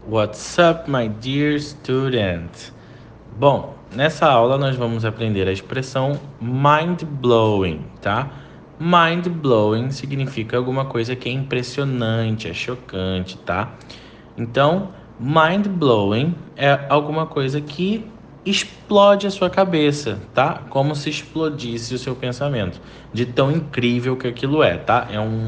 What's up, my dear student? Bom, nessa aula nós vamos aprender a expressão mind-blowing, tá? Mind-blowing significa alguma coisa que é impressionante, é chocante, tá? Então, mind-blowing é alguma coisa que explode a sua cabeça, tá? Como se explodisse o seu pensamento, de tão incrível que aquilo é, tá?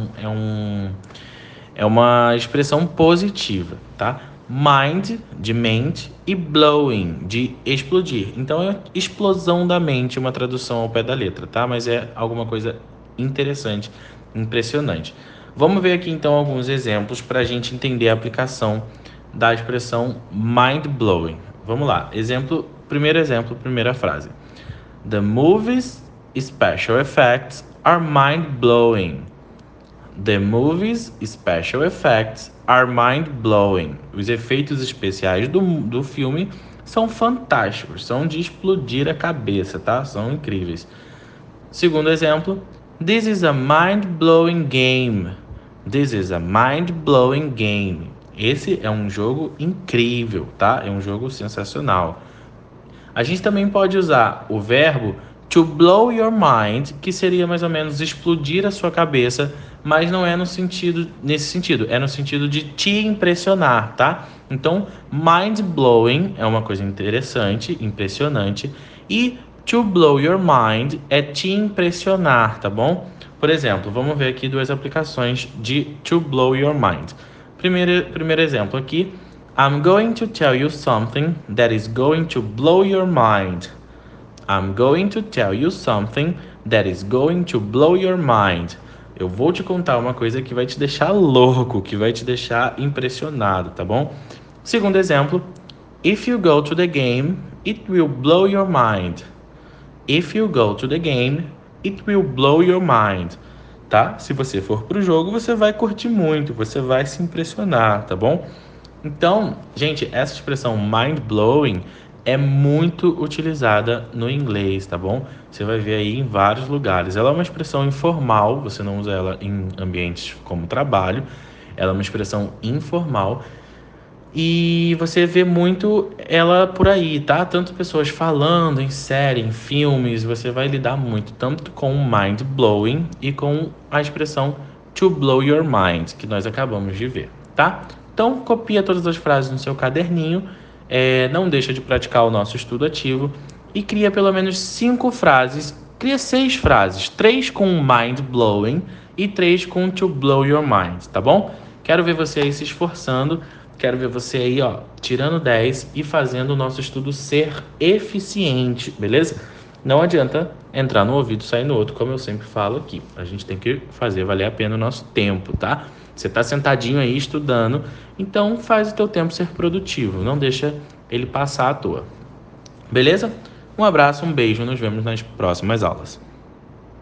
É uma expressão positiva, tá? Mind, de mente, e blowing, de explodir. Então é explosão da mente, uma tradução ao pé da letra, tá? Mas é alguma coisa interessante, impressionante. Vamos ver aqui então alguns exemplos para a gente entender a aplicação da expressão mind blowing. Vamos lá. Primeiro exemplo, primeira frase. The movie's special effects are mind blowing. The movie's special effects are mind-blowing. Os efeitos especiais do filme são fantásticos, são de explodir a cabeça, tá? São incríveis. Segundo exemplo, this is a mind-blowing game. This is a mind-blowing game. Esse é um jogo incrível, tá? É um jogo sensacional. A gente também pode usar o verbo to blow your mind, que seria mais ou menos explodir a sua cabeça, mas não é nesse sentido, é no sentido de te impressionar, tá? Então, mind blowing é uma coisa interessante, impressionante, e to blow your mind é te impressionar, tá bom? Por exemplo, vamos ver aqui duas aplicações de to blow your mind. Primeiro exemplo aqui. I'm going to tell you something that is going to blow your mind. I'm going to tell you something that is going to blow your mind. Eu vou te contar uma coisa que vai te deixar louco, que vai te deixar impressionado, tá bom? Segundo exemplo, if you go to the game, it will blow your mind. If you go to the game, it will blow your mind. Tá? Se você for pro jogo, você vai curtir muito, você vai se impressionar, tá bom? Então, gente, essa expressão mind-blowing é muito utilizada no inglês, tá bom? Você vai ver aí em vários lugares. Ela é uma expressão informal, você não usa ela em ambientes como trabalho. Ela é uma expressão informal e você vê muito ela por aí, tá? Tanto pessoas falando em série, em filmes, você vai lidar muito tanto com mind-blowing e com a expressão to blow your mind, que nós acabamos de ver, tá? Então, copia todas as frases no seu caderninho, não deixa de praticar o nosso estudo ativo e cria pelo menos 5 frases, cria 6 frases, 3 com mind-blowing e 3 com to blow your mind, tá bom? Quero ver você aí se esforçando, quero ver você aí, ó, tirando 10 e fazendo o nosso estudo ser eficiente, beleza? Não adianta entrar no ouvido e sair no outro, como eu sempre falo aqui. A gente tem que fazer valer a pena o nosso tempo, tá? Você tá sentadinho aí estudando, então faz o teu tempo ser produtivo, não deixa ele passar à toa. Beleza? Um abraço, um beijo, nos vemos nas próximas aulas.